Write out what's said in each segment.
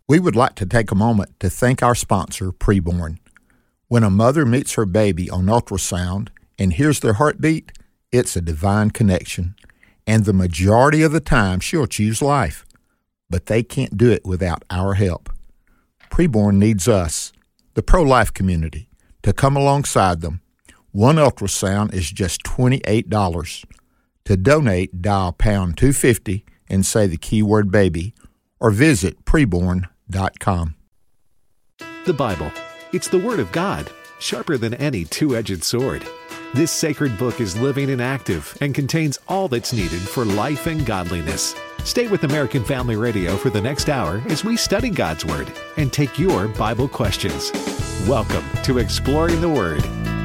We would like to take a moment to thank our sponsor, Preborn. When a mother meets her baby on ultrasound and hears their heartbeat, it's a divine connection. And the majority of the time, she'll choose life. But they can't do it without our help. Preborn needs us, the pro-life community, to come alongside them. One ultrasound is just $28. To donate, dial pound 250 and say the keyword baby, or visit preborn.com. The Bible. It's the Word of God, sharper than any two-edged sword. This sacred book is living and active and contains all that's needed for life and godliness. Stay with American Family Radio for the next hour as we study God's Word and take your Bible questions. Welcome to Exploring the Word.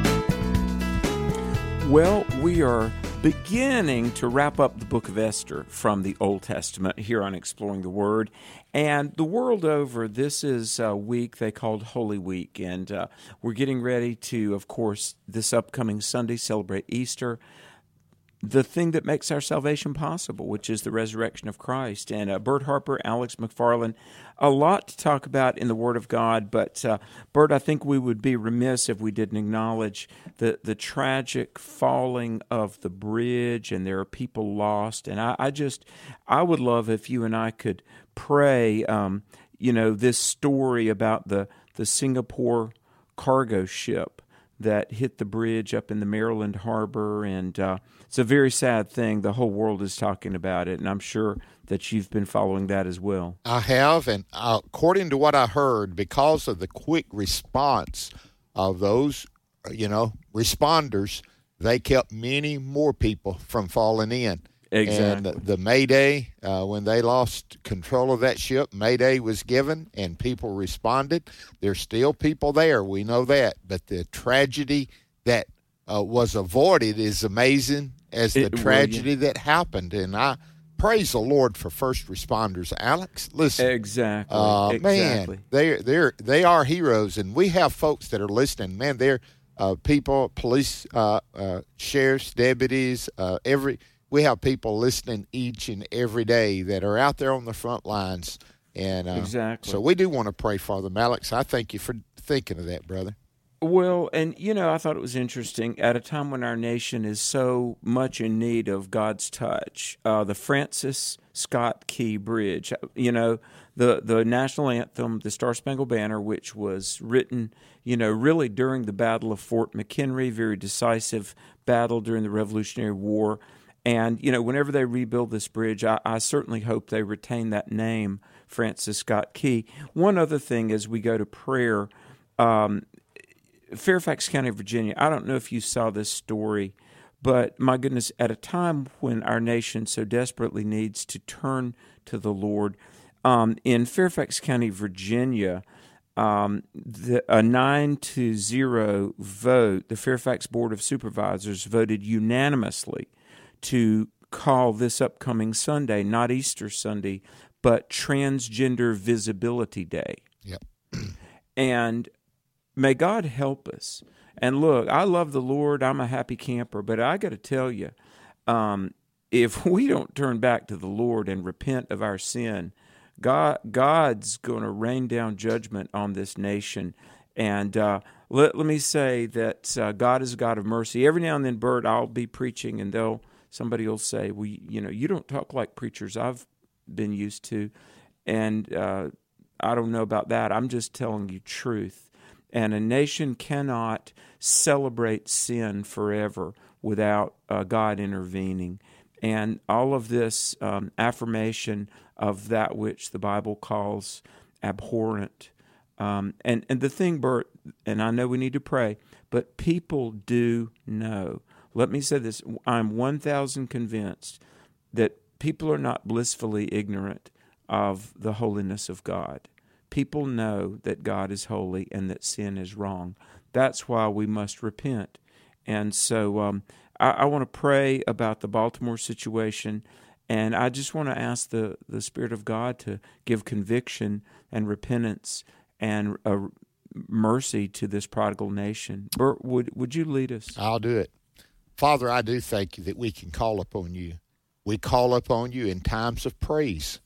Well, we are beginning to wrap up the book of Esther from the Old Testament here on Exploring the Word. And the world over, this is a week they called Holy Week. And we're getting ready to, of course, this upcoming Sunday, celebrate Easter, the thing that makes our salvation possible, which is the resurrection of Christ. And Bert Harper, Alex McFarland, a lot to talk about in the Word of God. But, Bert, I think we would be remiss if we didn't acknowledge the tragic falling of the bridge, and there are people lost. And I would love if you and I could pray, this story about the Singapore cargo ship that hit the bridge up in the Maryland harbor, and it's a very sad thing. The whole world is talking about it, and I'm sure that you've been following that as well. I have, and according to what I heard, because of the quick response of those, responders, they kept many more people from falling in. Exactly. And the Mayday, when they lost control of that ship, Mayday was given and people responded. There's still people there, we know that. But the tragedy that was avoided is amazing as the tragedy that happened. And I praise the Lord for first responders. Alex, listen. Exactly. Man, they are heroes. And we have folks that are listening. Man, they're people, police, sheriffs, deputies, we have people listening each and every day that are out there on the front lines. And exactly. So we do want to pray for them. Alex, I thank you for thinking of that, brother. Well, and, I thought it was interesting at a time when our nation is so much in need of God's touch. The Francis Scott Key Bridge, the national anthem, the Star-Spangled Banner, which was written, really during the Battle of Fort McHenry, very decisive battle during the Revolutionary War. And, whenever they rebuild this bridge, I certainly hope they retain that name, Francis Scott Key. One other thing as we go to prayer, Fairfax County, Virginia, I don't know if you saw this story, but my goodness, at a time when our nation so desperately needs to turn to the Lord, in Fairfax County, Virginia, a 9-0 vote, the Fairfax Board of Supervisors voted unanimously to call this upcoming Sunday, not Easter Sunday, but Transgender Visibility Day. Yep. And may God help us. And look, I love the Lord. I'm a happy camper, but I got to tell you, if we don't turn back to the Lord and repent of our sin, God's going to rain down judgment on this nation. And let me say that God is a God of mercy. Every now and then, Bert, I'll be preaching, and somebody will say, well, you don't talk like preachers I've been used to. And I don't know about that. I'm just telling you truth. And a nation cannot celebrate sin forever without God intervening. And all of this affirmation of that which the Bible calls abhorrent. And the thing, Bert, and I know we need to pray, but people do know. Let me say this. I'm 1,000 convinced that people are not blissfully ignorant of the holiness of God. People know that God is holy and that sin is wrong. That's why we must repent. And so I want to pray about the Baltimore situation, and I just want to ask the Spirit of God to give conviction and repentance and mercy to this prodigal nation. Bert, would you lead us? I'll do it. Father, I do thank you that we can call upon you. We call upon you in times of praise.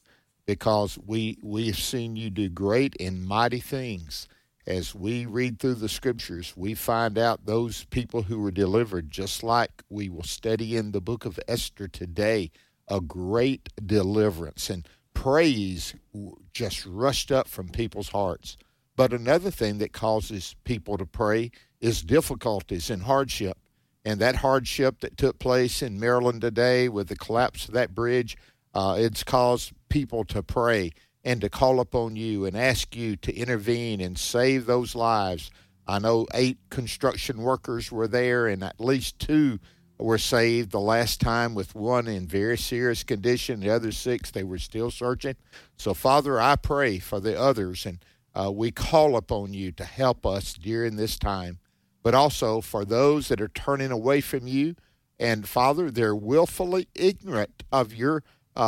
because we've seen you do great and mighty things. As we read through the scriptures, we find out those people who were delivered, just like we will study in the book of Esther today, a great deliverance, and praise just rushed up from people's hearts. But another thing that causes people to pray is difficulties and hardship. And that hardship that took place in Maryland today with the collapse of that bridge, it's caused people to pray and to call upon you and ask you to intervene and save those lives. I know 8 construction workers were there, and at least 2 were saved the last time, with 1 in very serious condition. The other 6, they were still searching. So, Father, I pray for the others, and we call upon you to help us during this time. But also for those that are turning away from you, and Father, they're willfully ignorant of your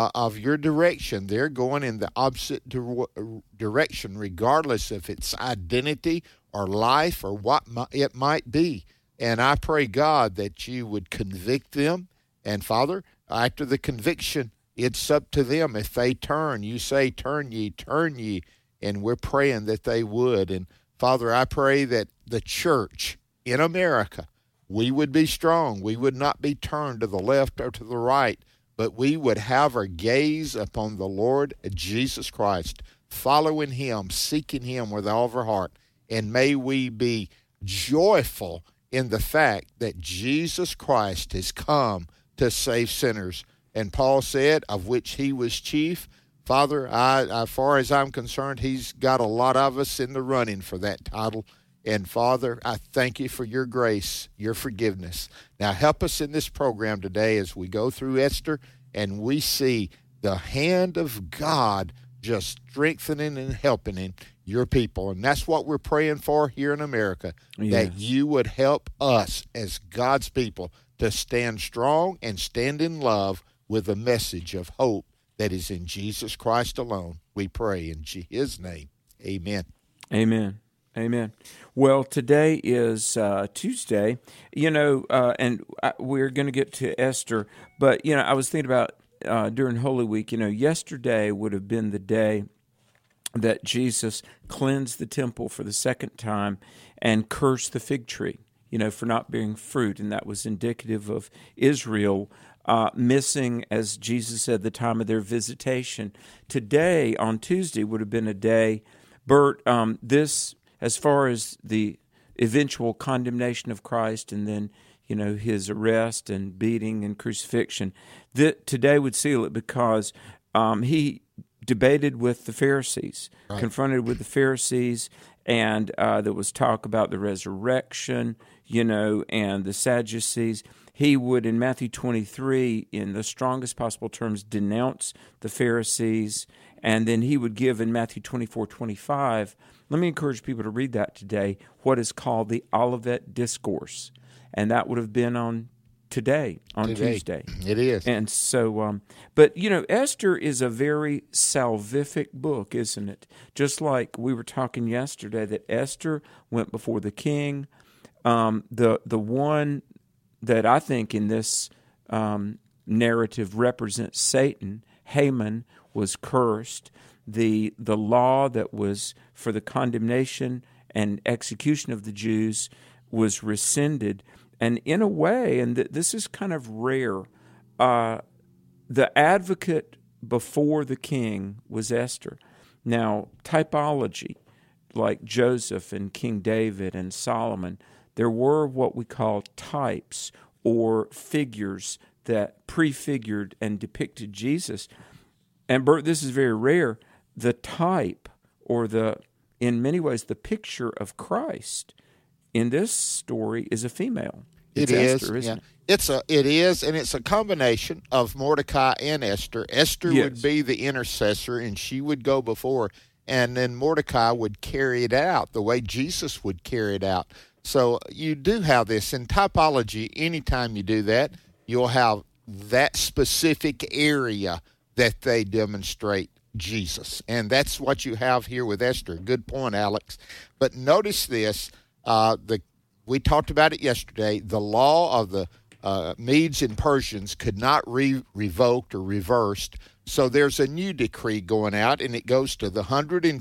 direction. They're going in the opposite direction, regardless if it's identity or life or what it might be. And I pray, God, that you would convict them. And Father, after the conviction, it's up to them. If they turn, you say, turn ye. And we're praying that they would. And Father, I pray that the church in America, we would be strong. We would not be turned to the left or to the right, but we would have our gaze upon the Lord Jesus Christ, following him, seeking him with all of our heart. And may we be joyful in the fact that Jesus Christ has come to save sinners. And Paul said, of which he was chief. Father, as far as I'm concerned, he's got a lot of us in the running for that title. And Father, I thank you for your grace, your forgiveness. Now help us in this program today as we go through Esther and we see the hand of God just strengthening and helping your people. And that's what we're praying for here in America, that you would help us as God's people to stand strong and stand in love with a message of hope that is in Jesus Christ alone. We pray in his name. Amen. Amen. Amen. Well, today is Tuesday, and we're going to get to Esther. But, I was thinking about during Holy Week, yesterday would have been the day that Jesus cleansed the temple for the second time and cursed the fig tree, for not bearing fruit. And that was indicative of Israel missing, as Jesus said, the time of their visitation. Today, on Tuesday, would have been a day, Bert, as far as the eventual condemnation of Christ and then, his arrest and beating and crucifixion, today would seal it because he debated with the Pharisees, confronted with the Pharisees, and there was talk about the resurrection, and the Sadducees. He would, in Matthew 23, in the strongest possible terms, denounce the Pharisees, and then he would give in Matthew 24:25. Let me encourage people to read that today, what is called the Olivet Discourse. And that would have been on Tuesday. It is. And so, but, Esther is a very salvific book, isn't it? Just like we were talking yesterday that Esther went before the king. The one that I think in this narrative represents Satan, Haman, was cursed. The law that was for the condemnation and execution of the Jews was rescinded. And in a way, and this is kind of rare, the advocate before the king was Esther. Now, typology, like Joseph and King David and Solomon, there were what we call types or figures that prefigured and depicted Jesus. And Bert, this is very rare. The type, or in many ways, the picture of Christ in this story is a female. It's Esther, isn't it? It is, and it's a combination of Mordecai and Esther. Esther would be the intercessor, and she would go before, and then Mordecai would carry it out the way Jesus would carry it out. So you do have this. In typology, anytime you do that, you'll have that specific area that they demonstrate Jesus. And that's what you have here with Esther. Good point, Alex. But notice this, we talked about it yesterday, the law of the Medes and Persians could not revoked or reversed. So there's a new decree going out, and it goes to the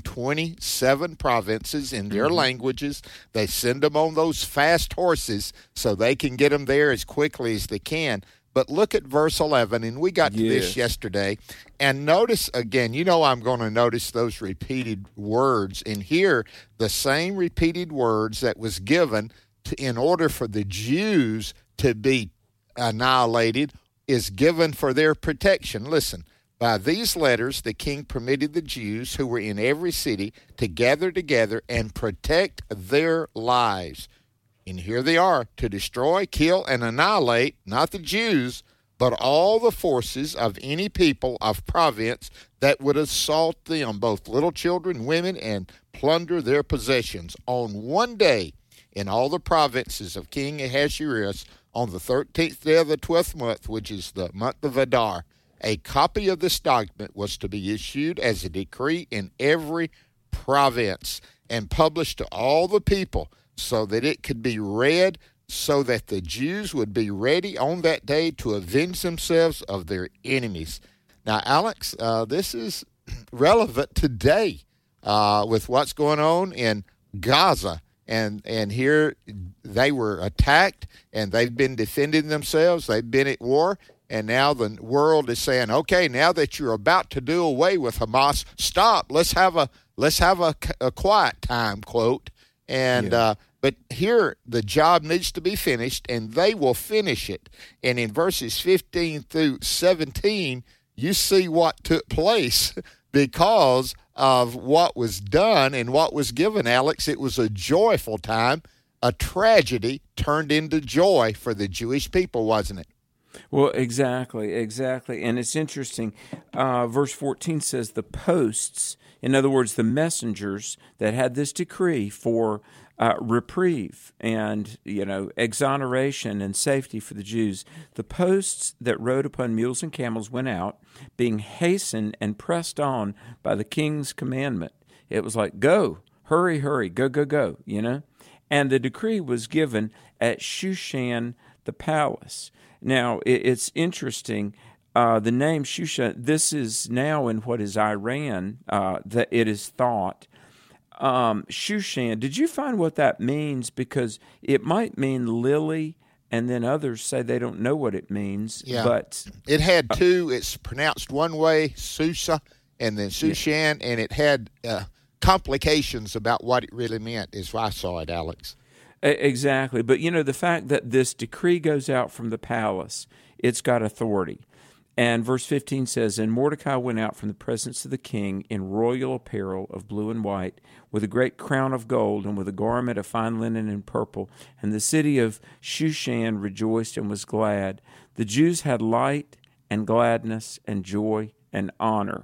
127 provinces in their languages. They send them on those fast horses so they can get them there as quickly as they can. But look at verse 11, and we got to this yesterday. And notice again, I'm going to notice those repeated words. And here, the same repeated words that was given in order for the Jews to be annihilated is given for their protection. Listen, by these letters, the king permitted the Jews who were in every city to gather together and protect their lives. And here they are, to destroy, kill, and annihilate, not the Jews, but all the forces of any people of province that would assault them, both little children, women, and plunder their possessions. On one day, in all the provinces of King Ahasuerus, on the 13th day of the 12th month, which is the month of Adar, a copy of this document was to be issued as a decree in every province and published to all the people, so that it could be read, so that the Jews would be ready on that day to avenge themselves of their enemies. Now, Alex, this is relevant today with what's going on in Gaza. And here they were attacked, and they've been defending themselves. They've been at war, and now the world is saying, okay, now that you're about to do away with Hamas, stop. Let's have a quiet time, quote. And but here the job needs to be finished, and they will finish it. And in verses 15 through 17, you see what took place because of what was done and what was given, Alex. It was a joyful time. A tragedy turned into joy for the Jewish people, wasn't it? Well, exactly. And it's interesting. Verse 14 says the posts, in other words, the messengers that had this decree for reprieve and, exoneration and safety for the Jews, the posts that rode upon mules and camels went out, being hastened and pressed on by the king's commandment. It was like, go, hurry, go, And the decree was given at Shushan the palace. Now, it's interesting. The name Shushan, this is now in what is Iran, that it is thought. Shushan, did you find what that means? Because it might mean lily, and then others say they don't know what it means. Yeah. But it had two. It's pronounced one way, Susa, and then Shushan, and it had complications about what it really meant, is why I saw it, Alex. Exactly. But, the fact that this decree goes out from the palace, it's got authority. And verse 15 says, And Mordecai went out from the presence of the king in royal apparel of blue and white, with a great crown of gold, and with a garment of fine linen and purple. And the city of Shushan rejoiced and was glad. The Jews had light and gladness and joy and honor.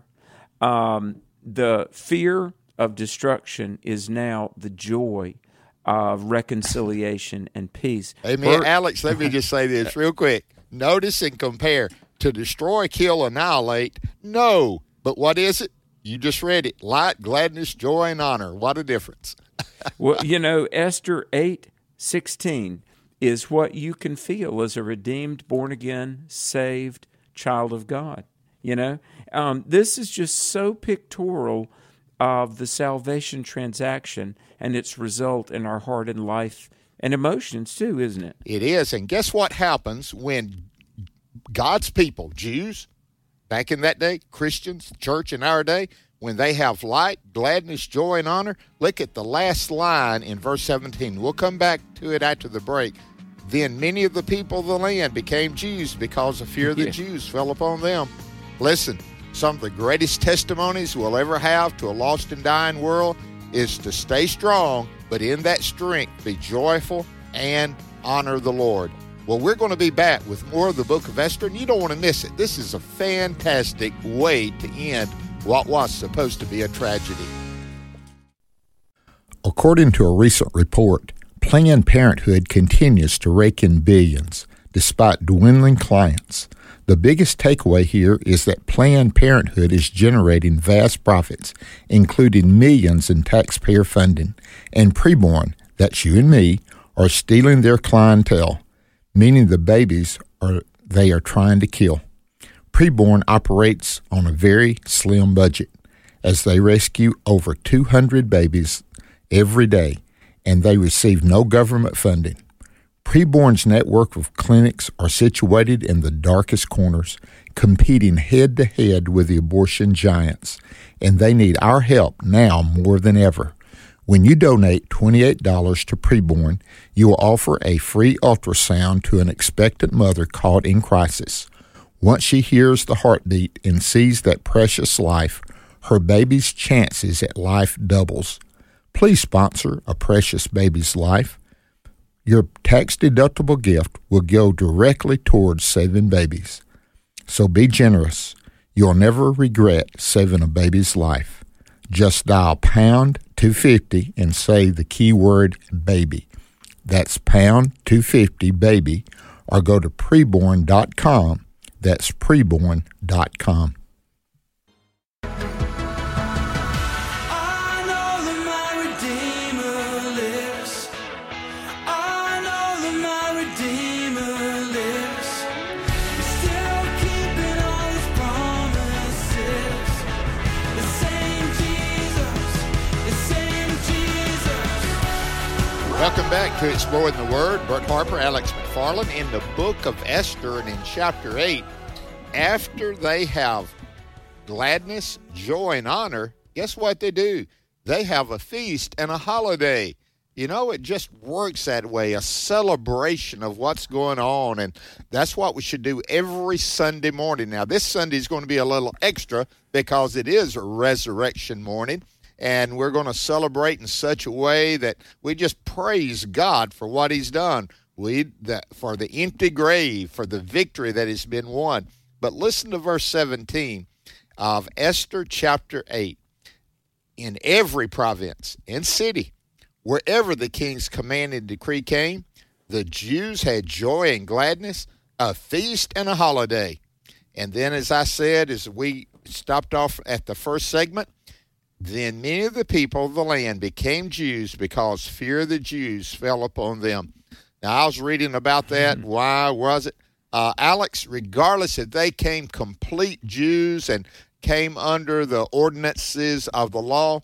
The fear of destruction is now the joy of reconciliation and peace. Amen. Alex, let me just say this real quick. Notice and compare. To destroy, kill, annihilate, no. But what is it? You just read it. Light, gladness, joy, and honor. What a difference. Well, Esther 8:16 is what you can feel as a redeemed, born-again, saved child of God. This is just so pictorial of the salvation transaction and its result in our heart and life and emotions too, isn't it? It is. And guess what happens when God's people, Jews, back in that day, Christians, church in our day, when they have light, gladness, joy, and honor? Look at the last line in verse 17. We'll come back to it after the break. Then many of the people of the land became Jews because the fear of the Jews fell upon them. Listen, some of the greatest testimonies we'll ever have to a lost and dying world is to stay strong, but in that strength be joyful and honor the Lord. Well, we're going to be back with more of the book of Esther, and you don't want to miss it. This is a fantastic way to end what was supposed to be a tragedy. According to a recent report, Planned Parenthood continues to rake in billions despite dwindling clients. The biggest takeaway here is that Planned Parenthood is generating vast profits, including millions in taxpayer funding, and preborn, that's you and me, are stealing their clientele. meaning the babies they are trying to kill. Preborn operates on a very slim budget, as they rescue over 200 babies every day, and they receive no government funding. Preborn's network of clinics are situated in the darkest corners, competing head-to-head with the abortion giants, and they need our help now more than ever. When you donate $28 to Preborn, you will offer a free ultrasound to an expectant mother caught in crisis. Once she hears the heartbeat and sees that precious life, her baby's chances at life doubles. Please sponsor a precious baby's life. Your tax-deductible gift will go directly towards saving babies. So be generous. You'll never regret saving a baby's life. Just dial pound 250 and say the keyword baby. That's pound 250 baby, or go to preborn.com. That's preborn.com. Welcome back to Exploring the Word. Bert Harper, Alex McFarland, in the book of Esther, and in chapter 8, after they have gladness, joy, and honor, guess what they do? They have a feast and a holiday. You know, it just works that way, a celebration of what's going on, and that's what we should do every Sunday morning. Now, this Sunday is going to be a little extra because it is Resurrection morning, and we're going to celebrate in such a way that we just praise God for what he's done, for the empty grave, for the victory that has been won. But listen to verse 17 of Esther chapter 8. In every province and city, wherever the king's command and decree came, the Jews had joy and gladness, a feast and a holiday. And then, as I said, as we stopped off at the first segment, then many of the people of the land became Jews because fear of the Jews fell upon them. Now, I was reading about that. Why was it? Alex, regardless if they came complete Jews and came under the ordinances of the law,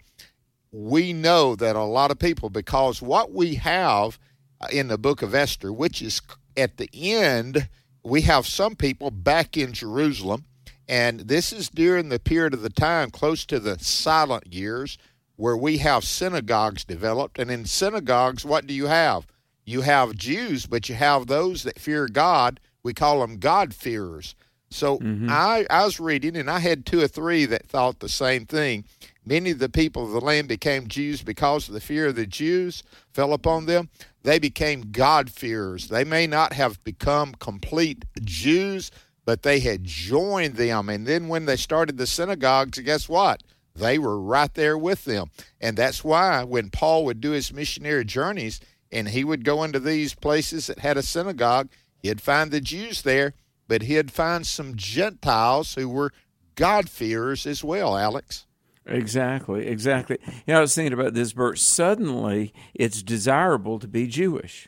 we know that a lot of people, because what we have in the book of Esther, which is at the end, we have some people back in Jerusalem, and this is during the period of the time close to the silent years where we have synagogues developed. And in synagogues, what do you have? You have Jews, but you have those that fear God. We call them God-fearers. So I was reading, and I had two or three that thought the same thing. Many of the people of the land became Jews because of the fear of the Jews fell upon them. They became God-fearers. They may not have become complete Jews, but they had joined them. And then when they started the synagogues, guess what? They were right there with them. And that's why when Paul would do his missionary journeys and he would go into these places that had a synagogue, he'd find the Jews there, but he'd find some Gentiles who were God-fearers as well, Alex. Exactly. You know, I was thinking about this, Bert. Suddenly, it's desirable to be Jewish.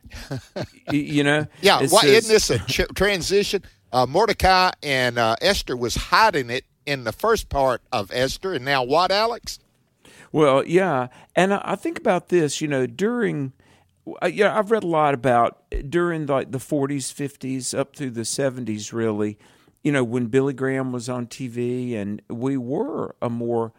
You know? Yeah, isn't this a transition? Mordecai and Esther was hiding it in the first part of Esther, and now what, Alex? Well, yeah, and I think about this, you know, I've read a lot about during like the 40s, 50s, up through the 70s, really, you know, when Billy Graham was on TV, and we were a more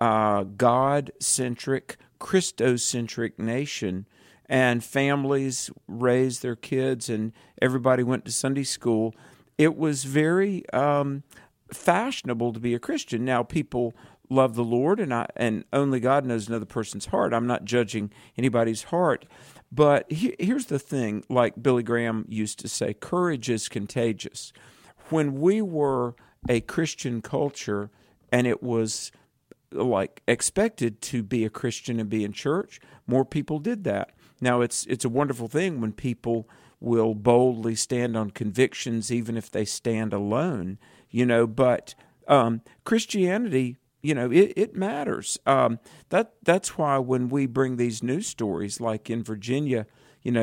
God-centric, Christocentric nation, and families raised their kids, and everybody went to Sunday school. It was very fashionable to be a Christian. Now, people love the Lord, and only God knows another person's heart. I'm not judging anybody's heart. But here's the thing, like Billy Graham used to say, courage is contagious. When we were a Christian culture and it was like expected to be a Christian and be in church, more people did that. Now, it's a wonderful thing when people will boldly stand on convictions even if they stand alone, you know, but Christianity, you know, it matters. That's why when we bring these news stories, like in Virginia, you know,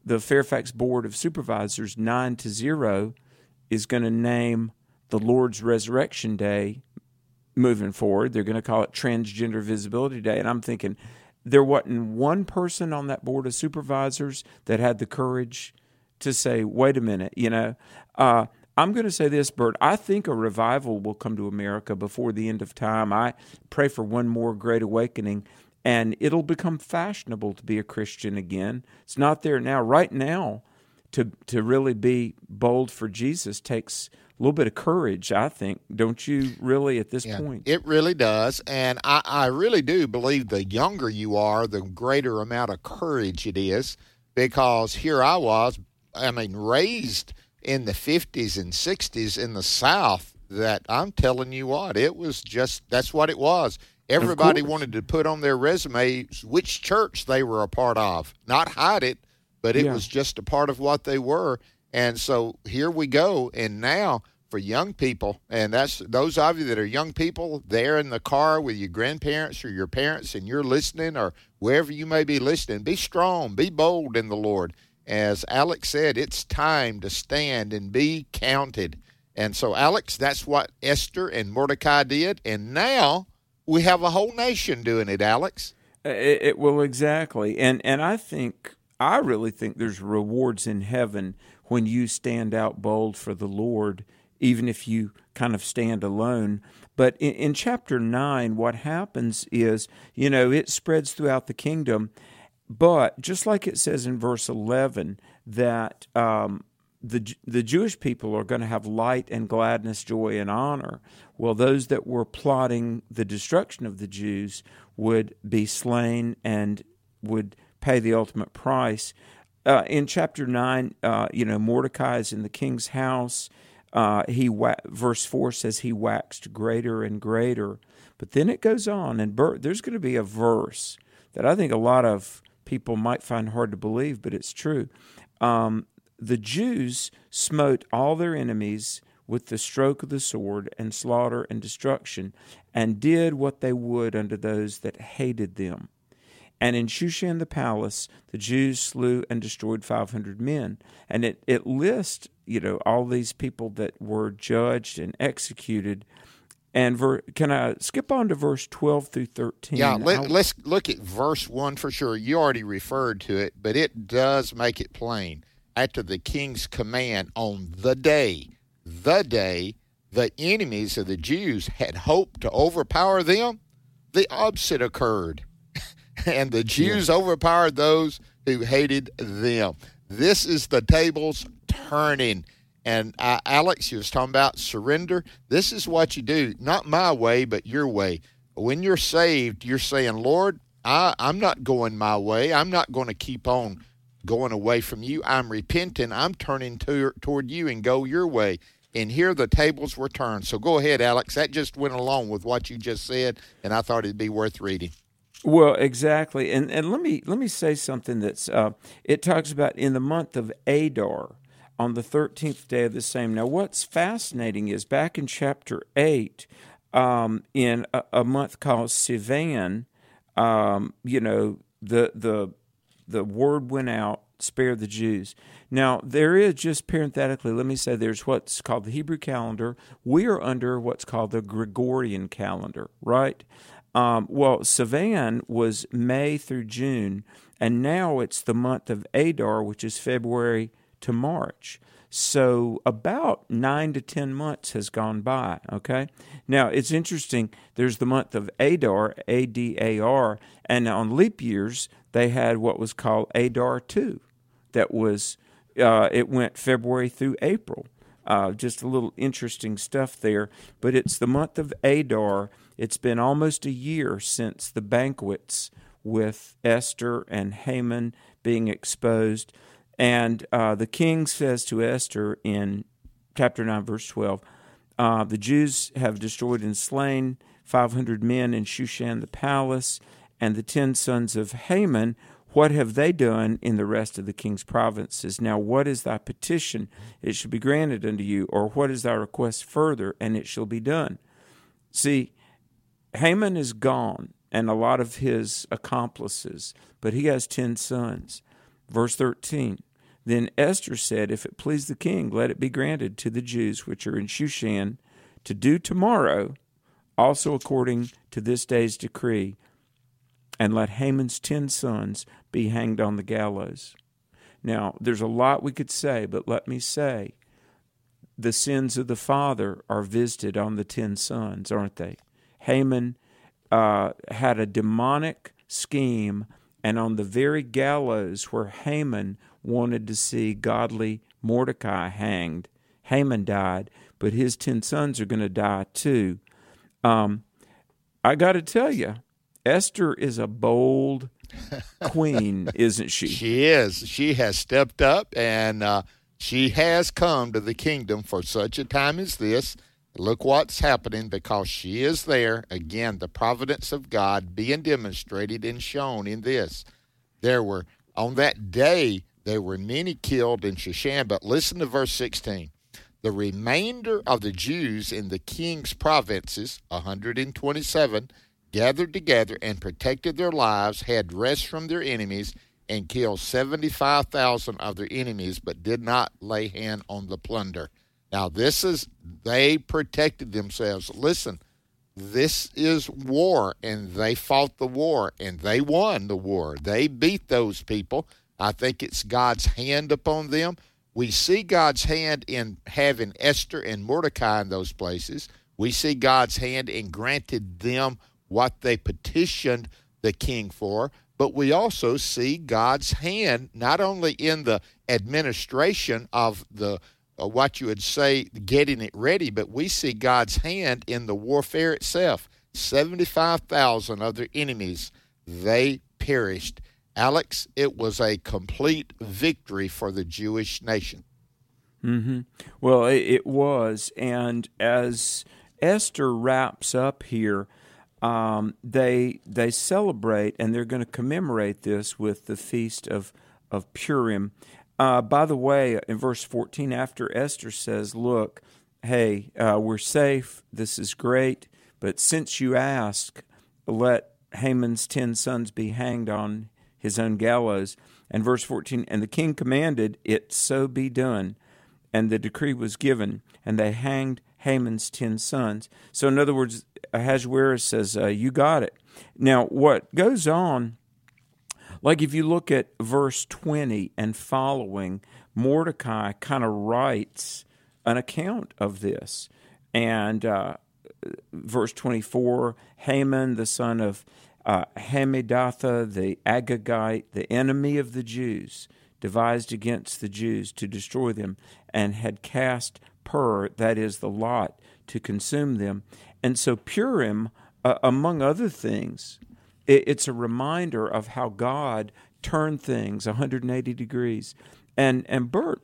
the Fairfax Board of Supervisors 9-0 is going to name the Lord's Resurrection Day moving forward. They're going to call it Transgender Visibility Day. And I'm thinking, there wasn't one person on that Board of Supervisors that had the courage to say, wait a minute, I'm going to say this, Bert. I think a revival will come to America before the end of time. I pray for one more great awakening, and it'll become fashionable to be a Christian again. It's not there now. Right now, to really be bold for Jesus takes a little bit of courage, I think. Don't you really at this point? It really does. And I really do believe the younger you are, the greater amount of courage it is, because here I was, raised in the 50s and 60s in the South, that I'm telling you what, it was just, that's what it was. Everybody wanted to put on their resumes which church they were a part of, not hide it, but it was just a part of what they were. And so here we go. And now for young people, and that's those of you that are young people there in the car with your grandparents or your parents, and you're listening, or wherever you may be listening, be strong, be bold in the Lord. As Alex said, it's time to stand and be counted. And so, Alex, that's what Esther and Mordecai did. And now we have a whole nation doing it, Alex. It will, exactly. And I really think there's rewards in heaven when you stand out bold for the Lord, even if you kind of stand alone. But in chapter 9, what happens is, it spreads throughout the kingdom. But just like it says in verse 11 that the Jewish people are going to have light and gladness, joy and honor, well, those that were plotting the destruction of the Jews would be slain and would pay the ultimate price. In chapter 9, Mordecai is in the king's house. Verse 4 says he waxed greater and greater. But then it goes on, and there's going to be a verse that I think a lot of people might find hard to believe, but it's true. The Jews smote all their enemies with the stroke of the sword, and slaughter and destruction, and did what they would unto those that hated them. And in Shushan the palace, the Jews slew and destroyed 500 men. And it lists, all these people that were judged and executed. And can I skip on to verse 12 through 13? Yeah, let's look at verse 1 for sure. You already referred to it, but it does make it plain. After the king's command, on the day, the enemies of the Jews had hoped to overpower them, the opposite occurred. And the Jews overpowered those who hated them. This is the tables turning. And Alex, you was talking about surrender. This is what you do, not my way, but your way. When you're saved, you're saying, Lord, I'm not going my way. I'm not going to keep on going away from you. I'm repenting. I'm turning toward you and go your way. And here the tables were turned. So go ahead, Alex. That just went along with what you just said, and I thought it'd be worth reading. Well, exactly. And let me say something that's it talks about in the month of Adar, on the 13th day of the same. Now, what's fascinating is back in chapter 8, in a month called Sivan, the word went out, spare the Jews. Now, there is, just parenthetically, let me say there's what's called the Hebrew calendar. We are under what's called the Gregorian calendar, right? Well, Sivan was May through June, and now it's the month of Adar, which is February to March. So about 9 to 10 months has gone by, okay? Now, it's interesting. There's the month of Adar, A-D-A-R, and on leap years, they had what was called Adar 2. That was, it went February through April. Just a little interesting stuff there. But it's the month of Adar. It's been almost a year since the banquets with Esther and Haman being exposed. And the king says to Esther in chapter 9, verse 12, the Jews have destroyed and slain 500 men in Shushan the palace, and the 10 sons of Haman. What have they done in the rest of the king's provinces? Now, what is thy petition? It shall be granted unto you. Or what is thy request further? And it shall be done. See, Haman is gone, and a lot of his accomplices, but he has 10 sons. Verse 13, Then Esther said, If it please the king, let it be granted to the Jews which are in Shushan to do tomorrow, also according to this day's decree, and let Haman's 10 sons be hanged on the gallows. Now, there's a lot we could say, but let me say, the sins of the father are visited on the 10 sons, aren't they? Haman had a demonic scheme, and on the very gallows where Haman wanted to see godly Mordecai hanged, Haman died, but his 10 sons are going to die too. I got to tell you, Esther is a bold queen, isn't she? She is. She has stepped up, and she has come to the kingdom for such a time as this. Look what's happening, because she is there. Again, the providence of God being demonstrated and shown in this. On that day, there were many killed in Shushan, but listen to verse 16. The remainder of the Jews in the king's provinces, 127, gathered together and protected their lives, had rest from their enemies, and killed 75,000 of their enemies, but did not lay hand on the plunder. Now, they protected themselves. Listen, this is war, and they fought the war, and they won the war. They beat those people. I think it's God's hand upon them. We see God's hand in having Esther and Mordecai in those places. We see God's hand in granted them what they petitioned the king for, but we also see God's hand not only in the administration of the what you would say getting it ready, but we see God's hand in the warfare itself. 75,000 of their enemies, they perished. Alex, it was a complete victory for the Jewish nation. Mm-hmm. Well, it was, and as Esther wraps up here, they celebrate, and they're going to commemorate this with the Feast of Purim. By the way, in verse 14, after Esther says, look, hey, we're safe, this is great, but since you ask, let Haman's 10 sons be hanged on his own gallows. And verse 14, and the king commanded it so be done, and the decree was given, and they hanged Haman's 10 sons. So in other words, Ahasuerus says, you got it. Now, what goes on, like if you look at verse 20 and following, Mordecai kind of writes an account of this. And verse 24, Haman, the son of Hammedatha, the Agagite, the enemy of the Jews, devised against the Jews to destroy them, and had cast pur, that is the lot, to consume them. And so Purim, among other things, it's a reminder of how God turned things 180 degrees. And Bert,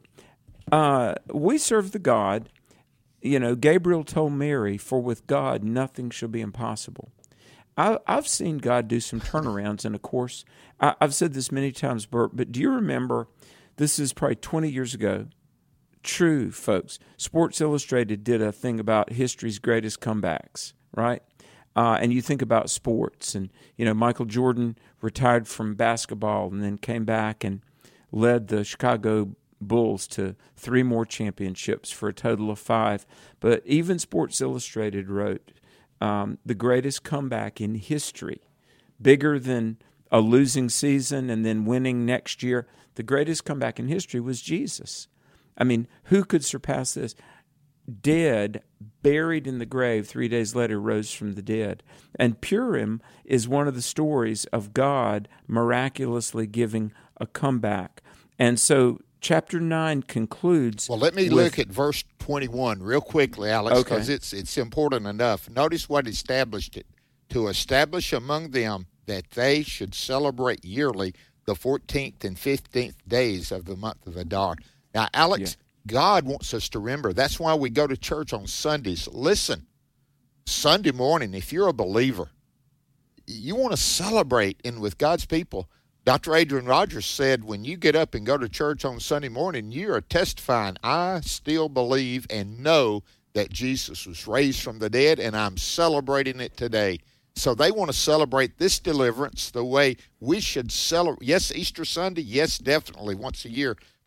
we serve the God, Gabriel told Mary, for with God nothing shall be impossible. I've seen God do some turnarounds, and of course, I've said this many times, Bert, but do you remember, this is probably 20 years ago, true, folks, Sports Illustrated did a thing about history's greatest comebacks, right? And you think about sports, and, Michael Jordan retired from basketball and then came back and led the Chicago Bulls to 3 more championships for a total of 5. But even Sports Illustrated wrote, the greatest comeback in history, bigger than a losing season and then winning next year. The greatest comeback in history was Jesus. I mean, who could surpass this? Dead, buried in the grave, 3 days later rose from the dead. And Purim is one of the stories of God miraculously giving a comeback. And so chapter 9 concludes. Well, let me look at verse 21 real quickly, Alex, because it's important enough. Notice what established it. To establish among them that they should celebrate yearly the 14th and 15th days of the month of Adar. Now, Alex, God wants us to remember. That's why we go to church on Sundays. Listen, Sunday morning, if you're a believer, you want to celebrate with God's people. Dr. Adrian Rogers said, when you get up and go to church on Sunday morning, you are testifying, I still believe and know that Jesus was raised from the dead, and I'm celebrating it today. So they want to celebrate this deliverance the way we should celebrate. Yes, Easter Sunday, yes, definitely once a year.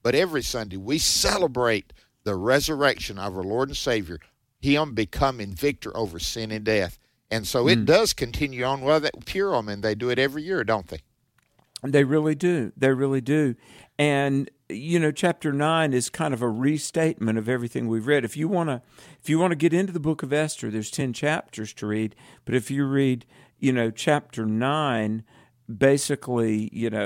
but every Sunday we celebrate the resurrection of our Lord and Savior, Him becoming victor over sin and death. And so it does continue on. Well, that Purim, and they do it every year, don't they? They really do. They really do. And chapter 9 is kind of a restatement of everything we've read. If you want to get into the book of Esther, there's 10 chapters to read. But if you read, chapter 9, basically,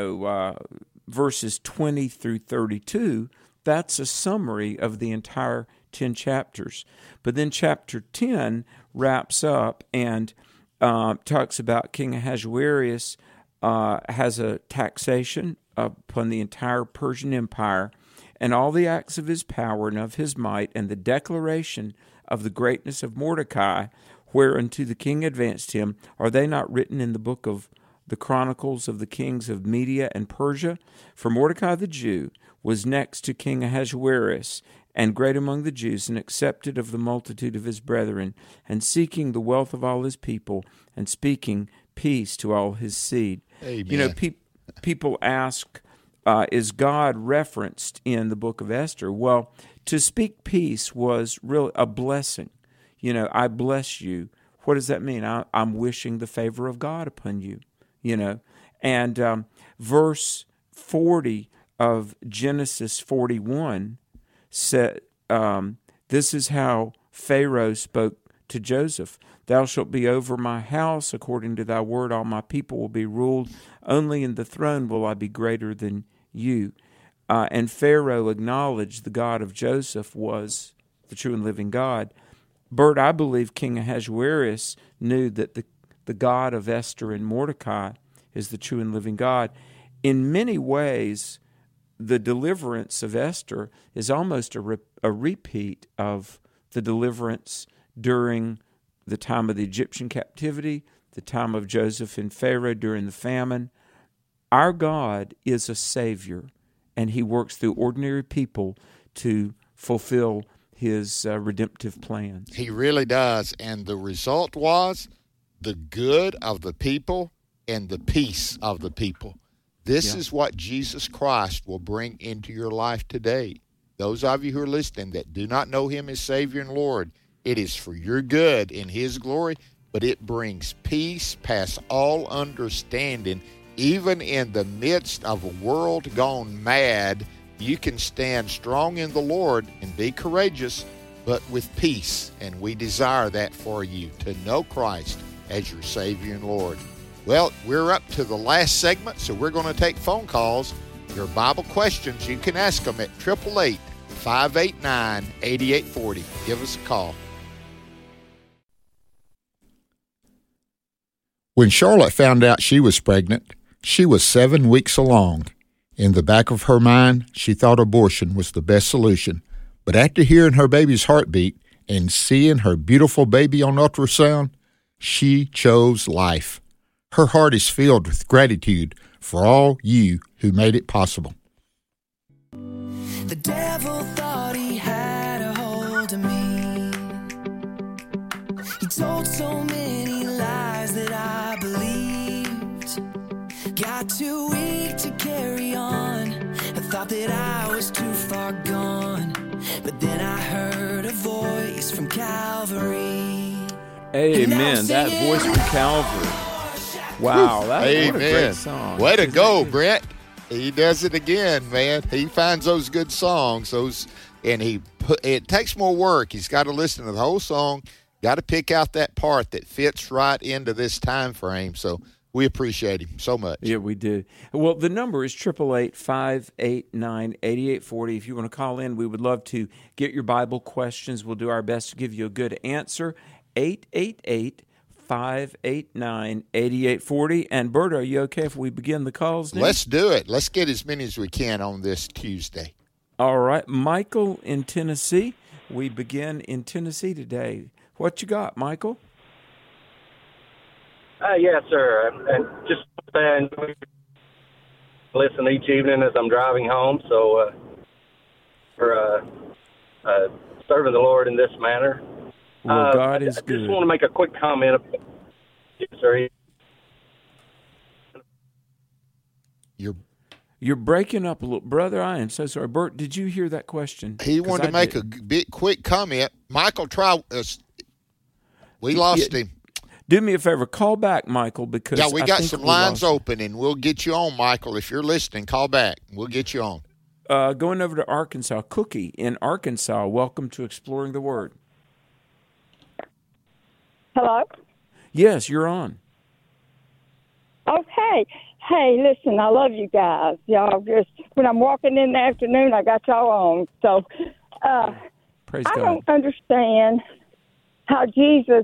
verses 20 through 32, that's a summary of the entire 10 chapters. But then chapter 10 wraps up and talks about King Ahasuerus has a taxation upon the entire Persian Empire and all the acts of his power and of his might, and the declaration of the greatness of Mordecai, whereunto the king advanced him. Are they not written in the book of the Chronicles of the kings of Media and Persia? For Mordecai the Jew was next to King Ahasuerus, and great among the Jews, and accepted of the multitude of his brethren, and seeking the wealth of all his people, and speaking peace to all his seed. Amen. People ask, is God referenced in the book of Esther? Well, to speak peace was really a blessing. I bless you. What does that mean? I'm wishing the favor of God upon you. And verse 40 of Genesis 41 said, this is how Pharaoh spoke to Joseph. Thou shalt be over my house, according to thy word all my people will be ruled. Only in the throne will I be greater than you. And Pharaoh acknowledged the God of Joseph was the true and living God. Bert, I believe King Ahasuerus knew that the God of Esther and Mordecai is the true and living God. In many ways, the deliverance of Esther is almost a repeat of the deliverance during the time of the Egyptian captivity, the time of Joseph and Pharaoh during the famine. Our God is a Savior, and He works through ordinary people to fulfill His redemptive plans. He really does, and the result was the good of the people and the peace of the people. This is what Jesus Christ will bring into your life today. Those of you who are listening that do not know Him as Savior and Lord, it is for your good in His glory, but it brings peace past all understanding. Even in the midst of a world gone mad, you can stand strong in the Lord and be courageous, but with peace. And we desire that for you, to know Christ as your Savior and Lord. Well, we're up to the last segment, so we're going to take phone calls. Your Bible questions, you can ask them at 888-589-8840. Give us a call. When Charlotte found out she was pregnant, she was 7 weeks along. In the back of her mind, she thought abortion was the best solution. But after hearing her baby's heartbeat and seeing her beautiful baby on ultrasound, she chose life. Her heart is filled with gratitude for all you who made it possible. The devil thought he had a hold of me. He told so many lies that I believed. Got too weak to carry on. I thought that I was too far gone. But then I heard a voice from Calvary. Amen. That voice from Calvary. Wow, what a great song. Way to go, Brett. He does it again, man. He finds those good songs, and it takes more work. He's got to listen to the whole song, got to pick out that part that fits right into this time frame. So we appreciate him so much. Yeah, we do. Well, the number is 888-589-8840. If you want to call in, we would love to get your Bible questions. We'll do our best to give you a good answer. 888-589-8840. And Bert, are you okay if we begin the calls now? Let's do it. Let's get as many as we can on this Tuesday. All right. Michael in Tennessee. We begin in Tennessee today. What you got, Michael? Yes, sir. And just listen each evening as I'm driving home. So for serving the Lord in this manner. Well, God is good. I just want to make a quick comment. Yes, sir. You're breaking up a little. Brother, I am so sorry. Bert, did you hear that question? He wanted to make a bit quick comment. Michael, try us. We lost him. Do me a favor. Call back, Michael, because we got some lines open, and we'll get you on, Michael. If you're listening, call back. We'll get you on. Going over to Arkansas. Cookie in Arkansas, welcome to Exploring the Word. Hello? Yes, you're on. Okay. Hey, listen, I love you guys. Y'all just, when I'm walking in the afternoon, I got y'all on. So, Praise I God. don't understand how Jesus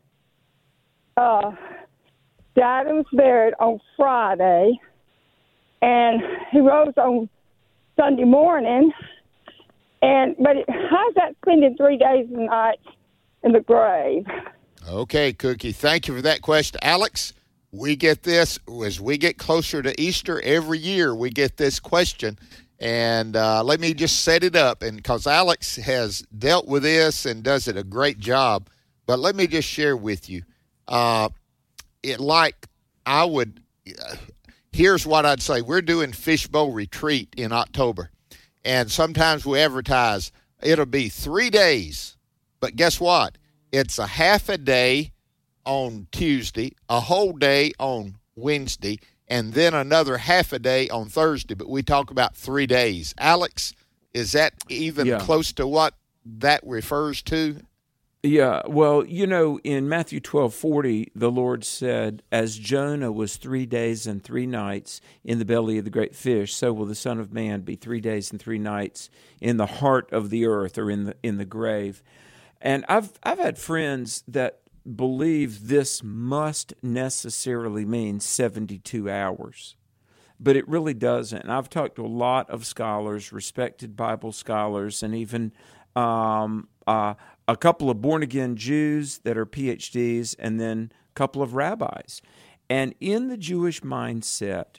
died and was buried on Friday, and he rose on Sunday morning. But how's that spending 3 days and nights in the grave? Okay, Cookie. Thank you for that question. Alex, we get this as we get closer to Easter every year. We get this question, and let me just set it up. And because Alex has dealt with this and does it a great job, but let me just share with you. Here's what I'd say. We're doing Fishbowl Retreat in October, and sometimes we advertise it'll be 3 days, but guess what? It's a half a day on Tuesday, a whole day on Wednesday, and then another half a day on Thursday, but we talk about 3 days. Alex, is that even close to what that refers to? Yeah, well, in Matthew 12:40, the Lord said, as Jonah was 3 days and 3 nights in the belly of the great fish, so will the Son of Man be 3 days and 3 nights in the heart of the earth, or in the grave. And I've had friends that believe this must necessarily mean 72 hours, but it really doesn't. And I've talked to a lot of scholars, respected Bible scholars, and even a couple of born-again Jews that are PhDs, and then a couple of rabbis. And in the Jewish mindset,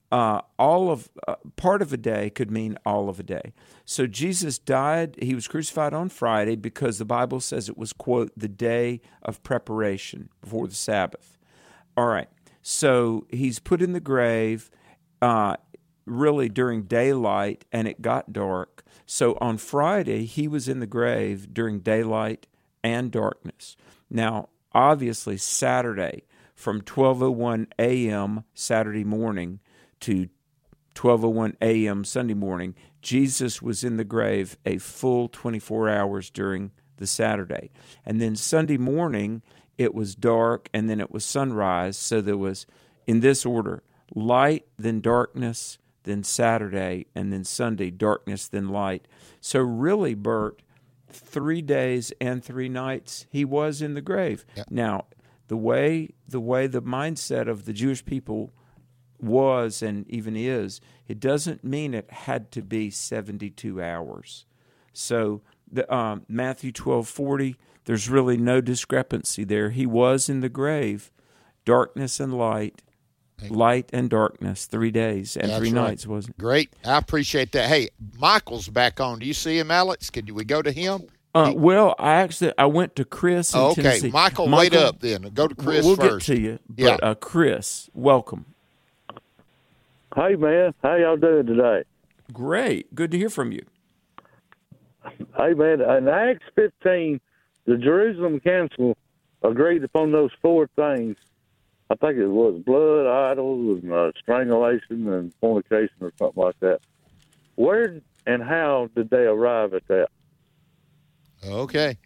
part of a day could mean all of a day. So Jesus died, he was crucified on Friday because the Bible says it was, quote, the day of preparation before the Sabbath. All right, so he's put in the grave really during daylight, and it got dark. So on Friday, he was in the grave during daylight and darkness. Now, obviously, Saturday, from 12:01 a.m. Saturday morning to 12:01 a.m. Sunday morning, Jesus was in the grave a full 24 hours during the Saturday. And then Sunday morning, it was dark, and then it was sunrise. So there was, in this order, light, then darkness, then Saturday, and then Sunday, darkness, then light. So really, Bert, 3 days and 3 nights he was in the grave. Yep. Now, the way the mindset of the Jewish people was and even is, it doesn't mean it had to be 72 hours. So the Matthew 12:40, there's really no discrepancy there. He was in the grave, darkness and light, light and darkness, 3 days and 3 nights, wasn't it? Great. I appreciate that. Hey, Michael's back on. Do you see him, Alex? Could we go to him? Well, I went to Chris in Tennessee. Michael, wait up then. Go to Chris we'll first. We'll get to you. But Chris, welcome. Hey, man. How y'all doing today? Great. Good to hear from you. Hey, man. In Acts 15, the Jerusalem Council agreed upon those 4 things. I think it was blood, idols, and strangulation and fornication or something like that. Where and how did they arrive at that? Okay.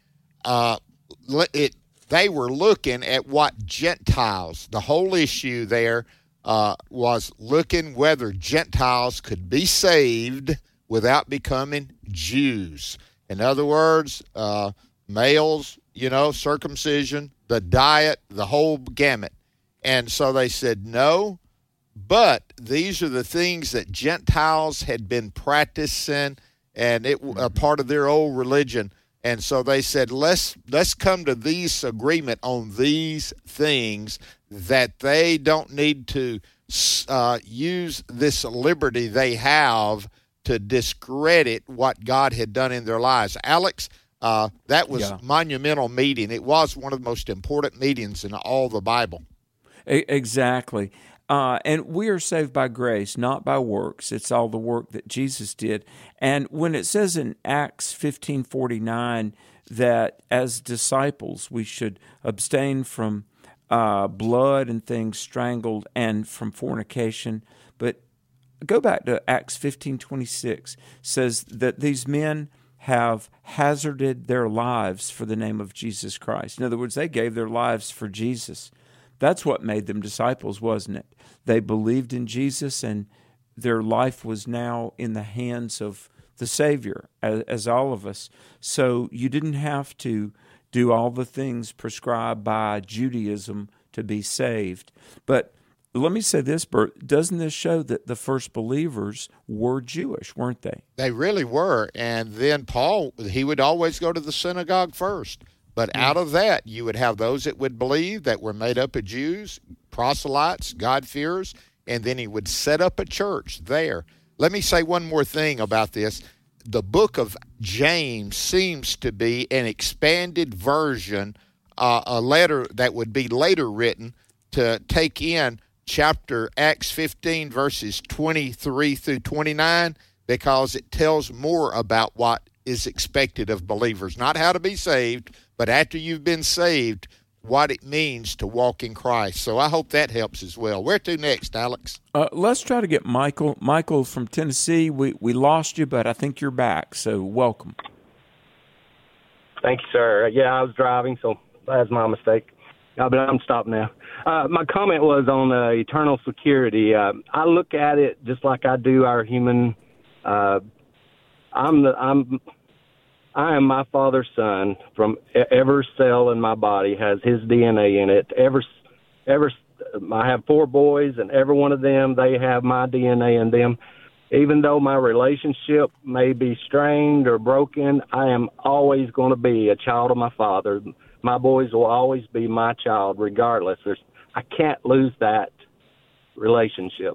They were looking at what Gentiles, the whole issue there was looking whether Gentiles could be saved without becoming Jews. In other words, males, circumcision, the diet, the whole gamut. And so they said no, but these are the things that Gentiles had been practicing, and it a part of their old religion. And so they said, let's come to this agreement on these things, that they don't need to use this liberty they have to discredit what God had done in their lives. Alex, that was a monumental meeting. It was one of the most important meetings in all the Bible. Exactly. And we are saved by grace, not by works. It's all the work that Jesus did. And when it says in Acts 15:49 that as disciples we should abstain from blood and things strangled and from fornication, but go back to Acts 15:26, says that these men have hazarded their lives for the name of Jesus Christ. In other words, they gave their lives for Jesus. That's what made them disciples, wasn't it? They believed in Jesus, and their life was now in the hands of the Savior, as all of us. So you didn't have to do all the things prescribed by Judaism to be saved. But let me say this, Bert, doesn't this show that the first believers were Jewish, weren't they? They really were. And then Paul, he would always go to the synagogue first. But out of that, you would have those that would believe that were made up of Jews, proselytes, God-fearers, and then he would set up a church there. Let me say one more thing about this. The book of James seems to be an expanded version, a letter that would be later written to take in chapter Acts 15, verses 23 through 29, because it tells more about what is expected of believers. Not how to be saved, but after you've been saved, what it means to walk in Christ. So I hope that helps as well. Where to next, Alex? Let's try to get Michael. Michael from Tennessee, we lost you, but I think you're back, so welcome. Thank you, sir. Yeah, I was driving, so that's my mistake. But I'm stopped now. My comment was on eternal security. I look at it just like I do our human. I am my Father's son. From every cell in my body has his DNA in it. I have 4 boys, and every one of them, they have my DNA in them. Even though my relationship may be strained or broken, I am always going to be a child of my Father. My boys will always be my child, regardless. I can't lose that relationship.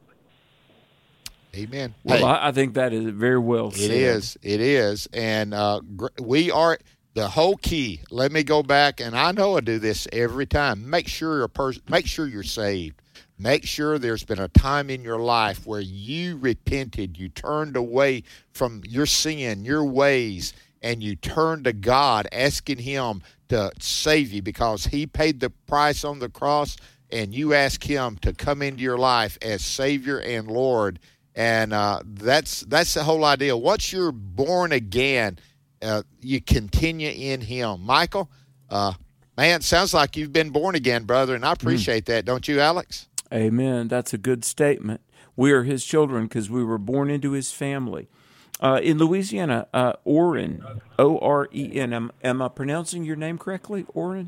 Amen. Well, hey, I think that is very well said. It is. And we are the whole key. Let me go back, and I know I do this every time. Make sure you're saved. Make sure there's been a time in your life where you repented, you turned away from your sin, your ways, and you turned to God, asking Him to save you because He paid the price on the cross, and you ask Him to come into your life as Savior and Lord. And that's the whole idea. Once you're born again, you continue in Him. Michael, man, it sounds like you've been born again, brother, and I appreciate that. Don't you, Alex? Amen. That's a good statement. We are His children because we were born into His family. In Louisiana, Oren, O-R-E-N, am I pronouncing your name correctly, Oren?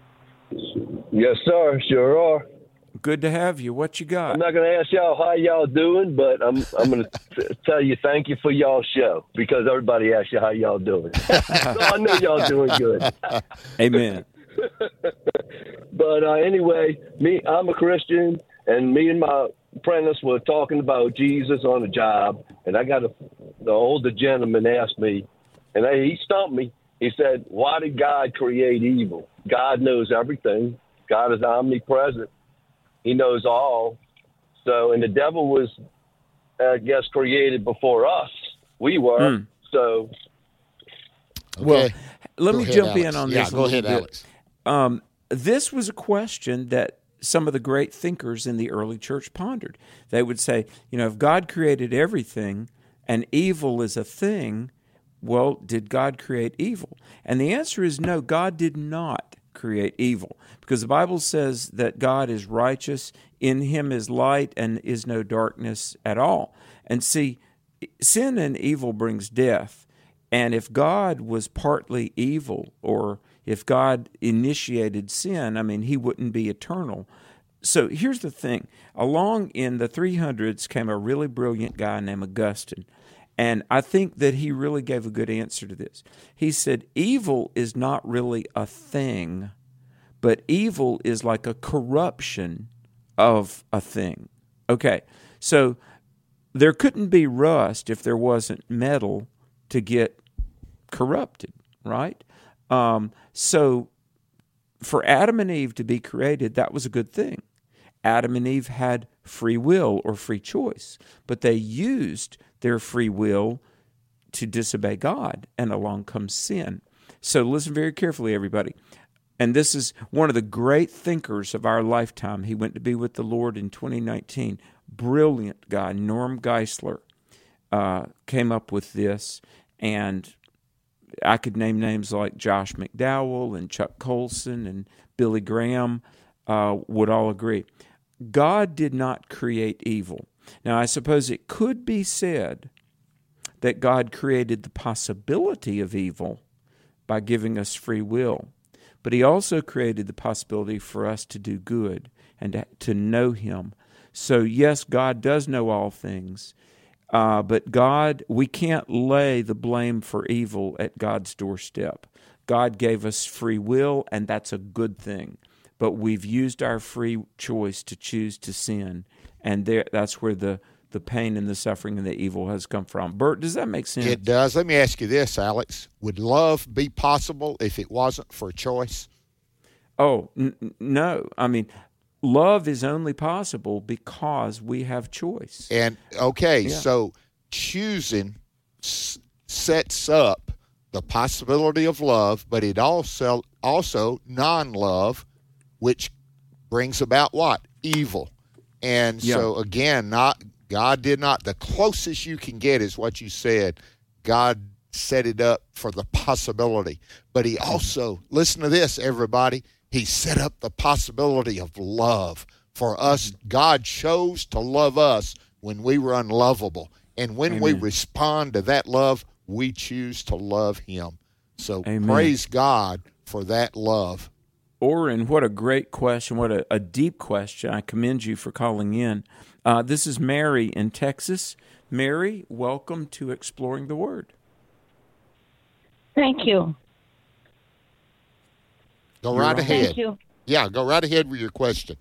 Yes, sir. Sure are. Good to have you. What you got? I'm not going to ask y'all how y'all doing, but I'm going to tell you thank you for y'all's show because everybody asks you how y'all doing. So I know y'all doing good. Amen. But anyway, I'm a Christian, and me and my apprentice were talking about Jesus on the job, and I got the older gentleman asked me, and he stumped me. He said, "Why did God create evil? God knows everything. God is omnipresent. He knows all. So, and the devil was, I guess, created before us. We were. So, okay. Well, let me jump Alex. in on this. Go ahead, Alex. This was a question that some of the great thinkers in the early church pondered. They would say, if God created everything and evil is a thing, well, did God create evil? And the answer is no, God did not create evil, because the Bible says that God is righteous, in Him is light, and is no darkness at all. And see, sin and evil brings death. And if God was partly evil, or if God initiated sin, He wouldn't be eternal. So here's the thing. Along in the 300s came a really brilliant guy named Augustine. And I think that he really gave a good answer to this. He said, evil is not really a thing, but evil is like a corruption of a thing. Okay, so there couldn't be rust if there wasn't metal to get corrupted, right? So for Adam and Eve to be created, that was a good thing. Adam and Eve had free will or free choice, but they used their free will to disobey God, and along comes sin. So listen very carefully, everybody. And this is one of the great thinkers of our lifetime. He went to be with the Lord in 2019. Brilliant guy, Norm Geisler, came up with this, and I could name names like Josh McDowell and Chuck Colson and Billy Graham would all agree. God did not create evil. Now, I suppose it could be said that God created the possibility of evil by giving us free will, but he also created the possibility for us to do good and to know him. So, yes, God does know all things, but God, we can't lay the blame for evil at God's doorstep. God gave us free will, and that's a good thing. But we've used our free choice to choose to sin, and that's where the pain and the suffering and the evil has come from. Bert, does that make sense? It does. Let me ask you this, Alex. Would love be possible if it wasn't for choice? Oh, no. I mean, love is only possible because we have choice. And, so choosing sets up the possibility of love, but it also non-love, which brings about what? Evil. And so, again, God did not. The closest you can get is what you said. God set it up for the possibility. But he also, listen to this, everybody, he set up the possibility of love for us. God chose to love us when we were unlovable. And when we respond to that love, we choose to love him. So praise God for that love. Orrin, what a great question. What a deep question. I commend you for calling in. This is Mary in Texas. Mary, welcome to Exploring the Word. Thank you. Go right ahead. Thank you. Yeah, go right ahead with your question.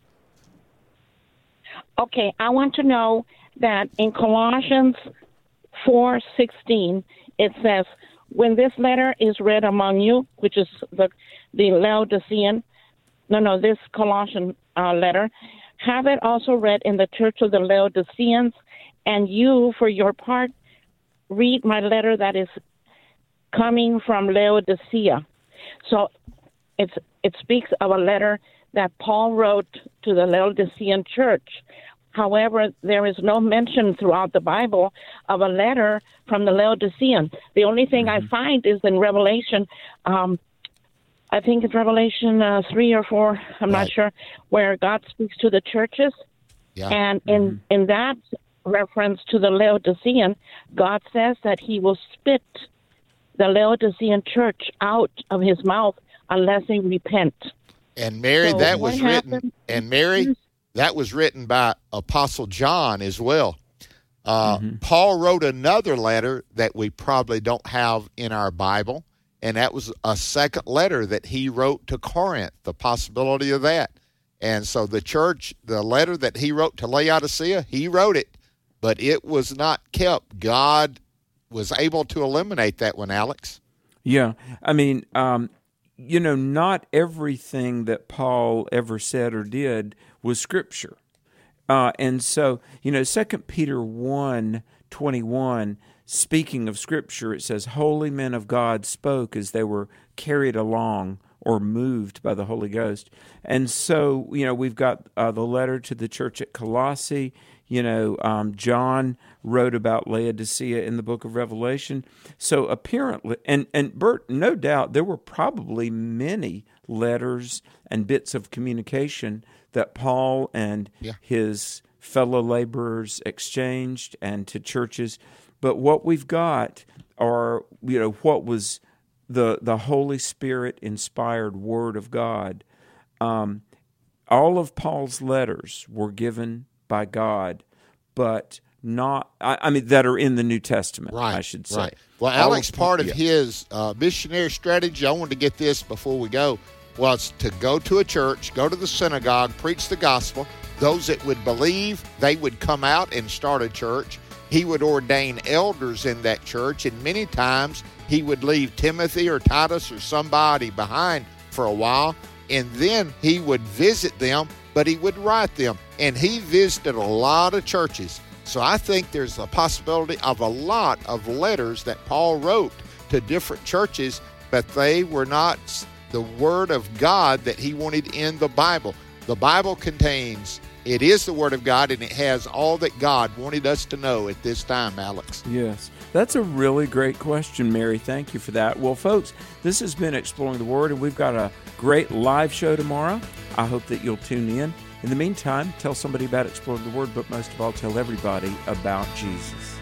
Okay, I want to know that in Colossians 4:16, it says, when this letter is read among you, which is the Laodicean, this Colossian letter, have it also read in the church of the Laodiceans, and you, for your part, read my letter that is coming from Laodicea. So it speaks of a letter that Paul wrote to the Laodicean church. However, there is no mention throughout the Bible of a letter from the Laodicean. The only thing I find is in Revelation, I think it's Revelation 3 or 4, I'm not sure, where God speaks to the churches. Yeah. And in that reference to the Laodicean, God says that he will spit the Laodicean church out of his mouth unless they repent. And Mary, so that was written. And Mary, that was written by Apostle John as well. Paul wrote another letter that we probably don't have in our Bible, and that was a second letter that he wrote to Corinth, the possibility of that. And so the church, the letter that he wrote to Laodicea, he wrote it, but it was not kept. God was able to eliminate that one, Alex. Yeah. I mean, not everything that Paul ever said or did was Scripture. And so, 2 Peter 1:21, speaking of Scripture, it says, holy men of God spoke as they were carried along or moved by the Holy Ghost. And so, we've got the letter to the church at Colossae. John wrote about Laodicea in the book of Revelation. So apparently, and Bert, no doubt, there were probably many letters and bits of communication that Paul and his fellow laborers exchanged and to churches. But what we've got are, what was the Holy Spirit inspired Word of God. All of Paul's letters were given by God, but not, that are in the New Testament, I should say. Right. Well, Alex, part of his missionary strategy, I wanted to get this before we go, was to go to a church, go to the synagogue, preach the gospel. Those that would believe, they would come out and start a church. He would ordain elders in that church, and many times he would leave Timothy or Titus or somebody behind for a while, and then he would visit them but he would write them. And he visited a lot of churches. So I think there's a possibility of a lot of letters that Paul wrote to different churches, but they were not the Word of God that he wanted in the Bible. The Bible contains, it is the Word of God, and it has all that God wanted us to know at this time, Alex. Yes. That's a really great question, Mary. Thank you for that. Well, folks, this has been Exploring the Word, and we've got a great live show tomorrow. I hope that you'll tune in. In the meantime, tell somebody about Exploring the Word, but most of all, tell everybody about Jesus.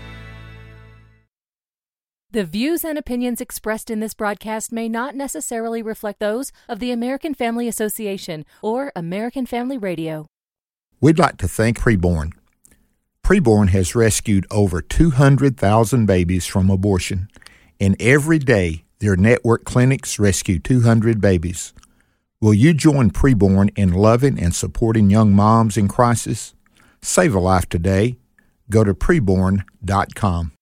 The views and opinions expressed in this broadcast may not necessarily reflect those of the American Family Association or American Family Radio. We'd like to thank Preborn. Preborn has rescued over 200,000 babies from abortion, and every day their network clinics rescue 200 babies. Will you join Preborn in loving and supporting young moms in crisis? Save a life today. Go to preborn.com.